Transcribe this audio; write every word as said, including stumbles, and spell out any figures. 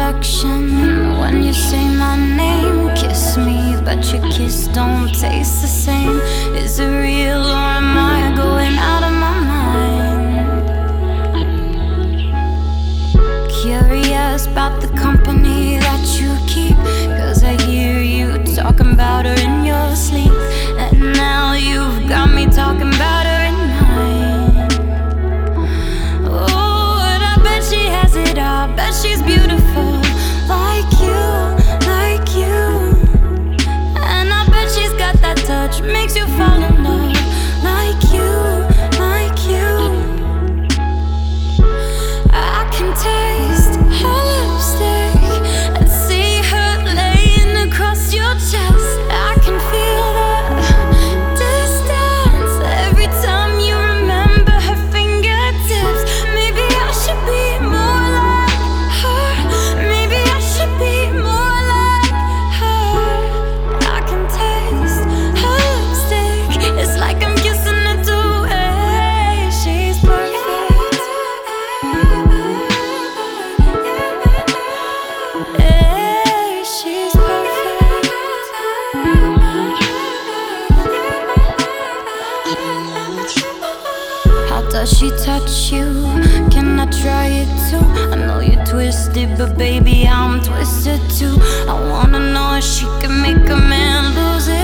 introduction. When you say my name, kiss me, but your kiss don't taste the same. Is it real or am I going out of my mind? Curious about the company that you keep, 'cause I hear you talking about her in your sleep. And now you've got me talking about her in mine. Oh, and I bet she has it all. Bet she's beautiful, like you, like you. And I bet she's got that touch, makes you fall in love, like you, like you. I can taste her lipstick and see her laying across your chest. I can feel the distance every time you remember her fingertips. Maybe I should be more like her. Maybe I should be more like her. I can taste her lipstick. It's like I'm kissing her too. Hey, she's perfect. Hey, she's perfect. How does she touch you? Can I try it too? I know you're twisted, but baby, I'm twisted too. I wanna know if she can make a man lose it.